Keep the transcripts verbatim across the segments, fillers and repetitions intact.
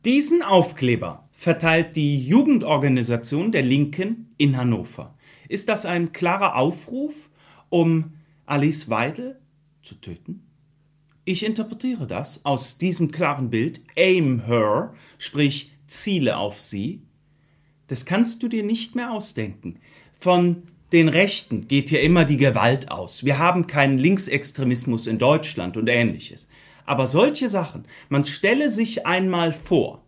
Diesen Aufkleber verteilt die Jugendorganisation der Linken in Hannover. Ist das ein klarer Aufruf, um Alice Weidel zu töten? Ich interpretiere das aus diesem klaren Bild, aim her, sprich ziele auf sie. Das kannst du dir nicht mehr ausdenken. Von den Rechten geht hier immer die Gewalt aus. Wir haben keinen Linksextremismus in Deutschland und Ähnliches. Aber solche Sachen, man stelle sich einmal vor,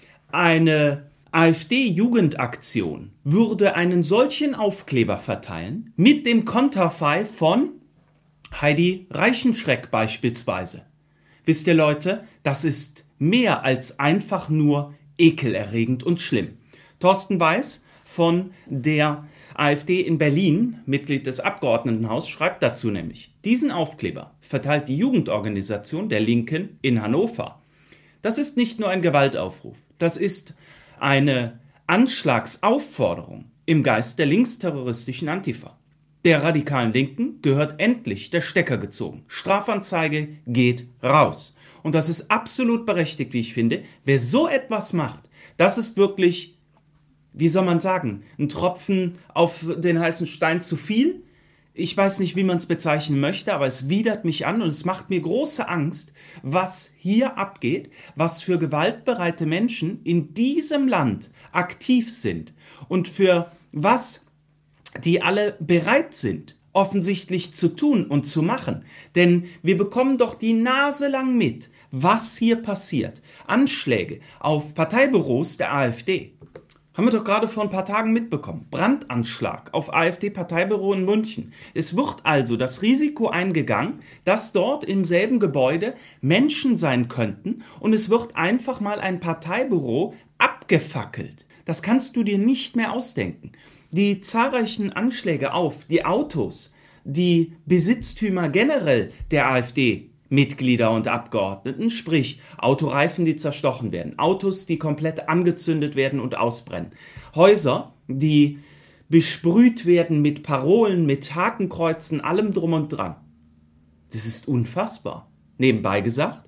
eine AfD-Jugendaktion würde einen solchen Aufkleber verteilen, mit dem Konterfei von Heidi Reichenschreck beispielsweise. Wisst ihr Leute, das ist mehr als einfach nur ekelerregend und schlimm. Thorsten Weiß von der AfD in Berlin, Mitglied des Abgeordnetenhauses, schreibt dazu nämlich: Diesen Aufkleber verteilt die Jugendorganisation der Linken in Hannover. Das ist nicht nur ein Gewaltaufruf, das ist eine Anschlagsaufforderung im Geist der linksterroristischen Antifa. Der radikalen Linken gehört endlich der Stecker gezogen. Strafanzeige geht raus. Und das ist absolut berechtigt, wie ich finde. Wer so etwas macht, das ist wirklich, wie soll man sagen, ein Tropfen auf den heißen Stein zu viel. Ich weiß nicht, wie man es bezeichnen möchte, aber es widert mich an und es macht mir große Angst, was hier abgeht, was für gewaltbereite Menschen in diesem Land aktiv sind und für was die alle bereit sind, offensichtlich zu tun und zu machen. Denn wir bekommen doch die Nase lang mit, was hier passiert. Anschläge auf Parteibüros der AfD. Haben wir doch gerade vor ein paar Tagen mitbekommen. Brandanschlag auf AfD-Parteibüro in München. Es wird also das Risiko eingegangen, dass dort im selben Gebäude Menschen sein könnten und es wird einfach mal ein Parteibüro abgefackelt. Das kannst du dir nicht mehr ausdenken. Die zahlreichen Anschläge auf die Autos, die Besitztümer generell der AfD-Mitglieder und Abgeordneten, sprich Autoreifen, die zerstochen werden, Autos, die komplett angezündet werden und ausbrennen, Häuser, die besprüht werden mit Parolen, mit Hakenkreuzen, allem drum und dran. Das ist unfassbar. Nebenbei gesagt,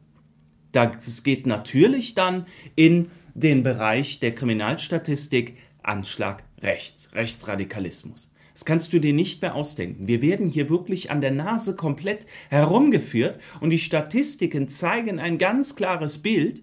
das geht natürlich dann in den Bereich der Kriminalstatistik, Anschlag rechts, Rechtsradikalismus. Das kannst du dir nicht mehr ausdenken. Wir werden hier wirklich an der Nase komplett herumgeführt und die Statistiken zeigen ein ganz klares Bild,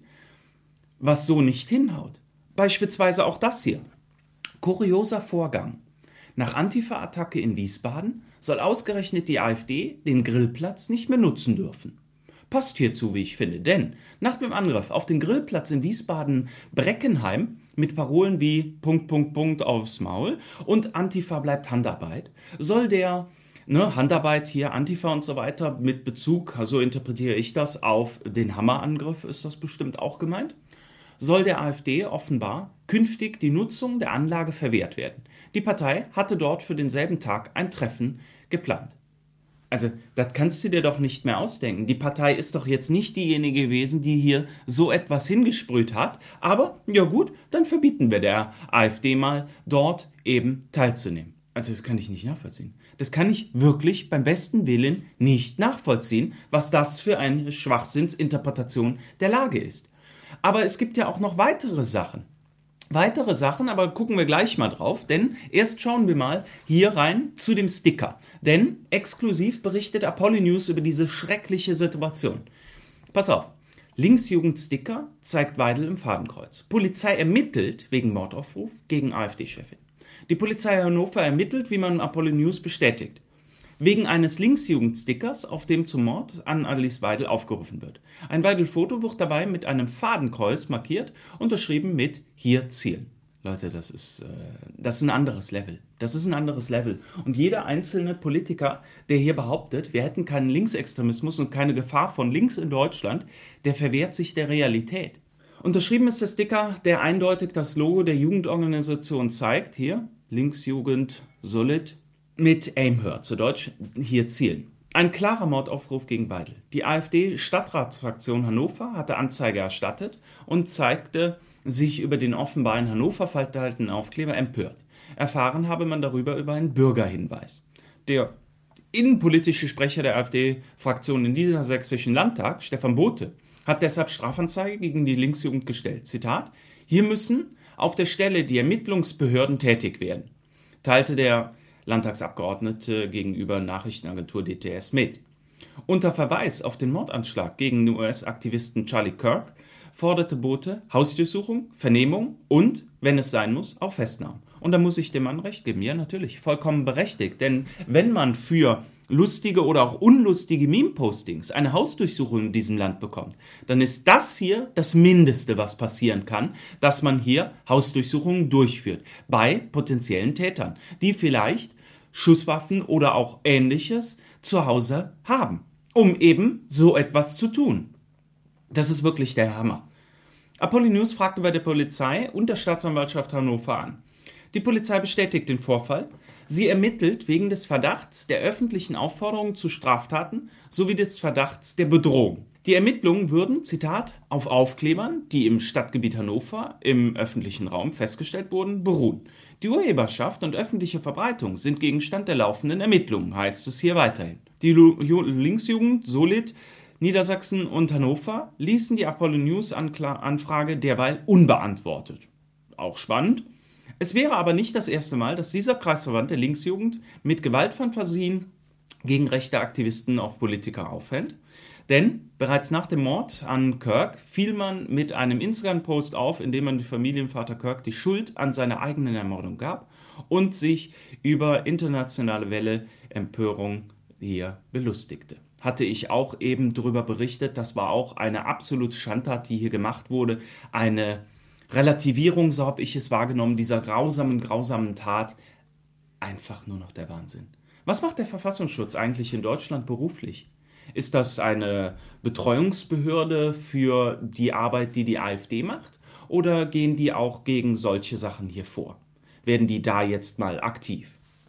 was so nicht hinhaut. Beispielsweise auch das hier. Kurioser Vorgang. Nach Antifa-Attacke in Wiesbaden soll ausgerechnet die AfD den Grillplatz nicht mehr nutzen dürfen. Passt hierzu, wie ich finde, denn nach dem Angriff auf den Grillplatz in Wiesbaden-Breckenheim mit Parolen wie Punkt, Punkt, Punkt aufs Maul und Antifa bleibt Handarbeit, soll der, ne, Handarbeit hier, Antifa und so weiter, mit Bezug, so interpretiere ich das, auf den Hammerangriff ist das bestimmt auch gemeint, soll der AfD offenbar künftig die Nutzung der Anlage verwehrt werden. Die Partei hatte dort für denselben Tag ein Treffen geplant. Also, das kannst du dir doch nicht mehr ausdenken. Die Partei ist doch jetzt nicht diejenige gewesen, die hier so etwas hingesprüht hat. Aber, ja gut, dann verbieten wir der AfD mal, dort eben teilzunehmen. Also, das kann ich nicht nachvollziehen. Das kann ich wirklich beim besten Willen nicht nachvollziehen, was das für eine Schwachsinnsinterpretation der Lage ist. Aber es gibt ja auch noch weitere Sachen. Weitere Sachen, aber gucken wir gleich mal drauf, denn erst schauen wir mal hier rein zu dem Sticker. Denn exklusiv berichtet Apollo News über diese schreckliche Situation. Pass auf, Linksjugend-Sticker zeigt Weidel im Fadenkreuz. Polizei ermittelt wegen Mordaufruf gegen AfD-Chefin. Die Polizei Hannover ermittelt, wie man Apollo News bestätigt, wegen eines Linksjugend-Stickers, auf dem zum Mord an Alice Weidel aufgerufen wird. Ein Weidel-Foto wird dabei mit einem Fadenkreuz markiert, unterschrieben mit Hier zielen. Leute, das ist, äh, das ist ein anderes Level. Das ist ein anderes Level. Und jeder einzelne Politiker, der hier behauptet, wir hätten keinen Linksextremismus und keine Gefahr von links in Deutschland, der verwehrt sich der Realität. Unterschrieben ist der Sticker, der eindeutig das Logo der Jugendorganisation zeigt. Hier, Linksjugend Solid. Mit Aim her, zu Deutsch, hier zielen. Ein klarer Mordaufruf gegen Weidel. Die AfD-Stadtratsfraktion Hannover hatte Anzeige erstattet und zeigte sich über den offenbar in Hannover verteilten Aufkleber empört. Erfahren habe man darüber über einen Bürgerhinweis. Der innenpolitische Sprecher der AfD-Fraktion in niedersächsischen Landtag, Stefan Bote, hat deshalb Strafanzeige gegen die Linksjugend gestellt. Zitat: Hier müssen auf der Stelle die Ermittlungsbehörden tätig werden, teilte der Landtagsabgeordnete gegenüber Nachrichtenagentur D T S mit. Unter Verweis auf den Mordanschlag gegen den U S-Aktivisten Charlie Kirk forderte Bote Hausdurchsuchung, Vernehmung und, wenn es sein muss, auch Festnahmen. Und da muss ich dem Mann recht geben. Ja, natürlich, vollkommen berechtigt. Denn wenn man für lustige oder auch unlustige Meme-Postings eine Hausdurchsuchung in diesem Land bekommt, dann ist das hier das Mindeste, was passieren kann, dass man hier Hausdurchsuchungen durchführt bei potenziellen Tätern, die vielleicht Schusswaffen oder auch Ähnliches zu Hause haben, um eben so etwas zu tun. Das ist wirklich der Hammer. Apollo News fragte bei der Polizei und der Staatsanwaltschaft Hannover an. Die Polizei bestätigt den Vorfall. Sie ermittelt wegen des Verdachts der öffentlichen Aufforderung zu Straftaten sowie des Verdachts der Bedrohung. Die Ermittlungen würden, Zitat, auf Aufklebern, die im Stadtgebiet Hannover im öffentlichen Raum festgestellt wurden, beruhen. Die Urheberschaft und öffentliche Verbreitung sind Gegenstand der laufenden Ermittlungen, heißt es hier weiterhin. Die Lu- Linksjugend Solid Niedersachsen und Hannover ließen die Apollo News Anfrage derweil unbeantwortet. Auch spannend. Es wäre aber nicht das erste Mal, dass dieser Kreisverband der Linksjugend mit Gewaltfantasien gegen rechte Aktivisten auf Politiker aufhält. Denn bereits nach dem Mord an Kirk fiel man mit einem Instagram-Post auf, in dem man dem Familienvater Kirk die Schuld an seiner eigenen Ermordung gab und sich über internationale Welle Empörung hier belustigte. Hatte ich auch eben darüber berichtet, das war auch eine absolute Schandtat, die hier gemacht wurde, eine Relativierung, so habe ich es wahrgenommen, dieser grausamen, grausamen Tat. Einfach nur noch der Wahnsinn. Was macht der Verfassungsschutz eigentlich in Deutschland beruflich? Ist das eine Betreuungsbehörde für die Arbeit, die die AfD macht? Oder gehen die auch gegen solche Sachen hier vor? Werden die da jetzt mal aktiv?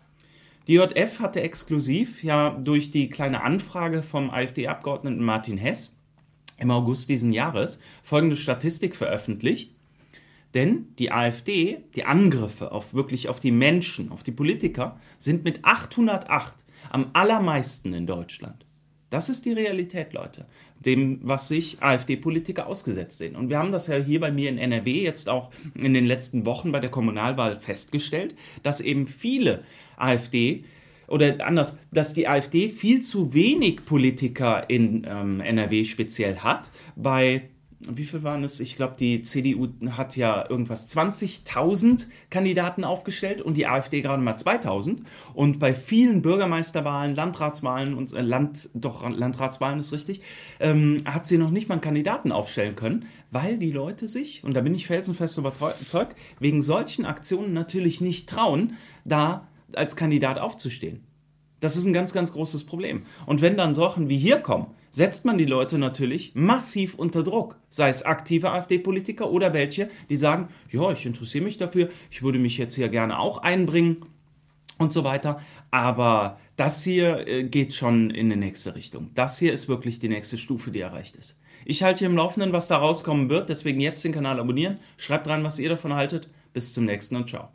Die J F hatte exklusiv ja durch die kleine Anfrage vom AfD-Abgeordneten Martin Hess im August diesen Jahres folgende Statistik veröffentlicht. Denn die AfD, die Angriffe auf wirklich auf die Menschen, auf die Politiker, sind mit achthundertacht am allermeisten in Deutschland. Das ist die Realität, Leute, dem, was sich AfD-Politiker ausgesetzt sehen. Und wir haben das ja hier bei mir in N R W jetzt auch in den letzten Wochen bei der Kommunalwahl festgestellt, dass eben viele AfD oder anders, dass die AfD viel zu wenig Politiker in ähm, N R W speziell hat. Bei Wie viel waren es? Ich glaube, die C D U hat ja irgendwas zwanzigtausend Kandidaten aufgestellt und die AfD gerade mal zweitausend. Und bei vielen Bürgermeisterwahlen, Landratswahlen und äh, Land, doch Landratswahlen ist richtig, ähm, hat sie noch nicht mal einen Kandidaten aufstellen können, weil die Leute sich, und da bin ich felsenfest überzeugt, wegen solchen Aktionen natürlich nicht trauen, da als Kandidat aufzustehen. Das ist ein ganz, ganz großes Problem. Und wenn dann Sachen wie hier kommen, setzt man die Leute natürlich massiv unter Druck. Sei es aktive AfD-Politiker oder welche, die sagen, ja, ich interessiere mich dafür, ich würde mich jetzt hier gerne auch einbringen und so weiter. Aber das hier äh, geht schon in die nächste Richtung. Das hier ist wirklich die nächste Stufe, die erreicht ist. Ich halte hier im Laufenden, was da rauskommen wird, deswegen jetzt den Kanal abonnieren. Schreibt rein, was ihr davon haltet. Bis zum nächsten und ciao.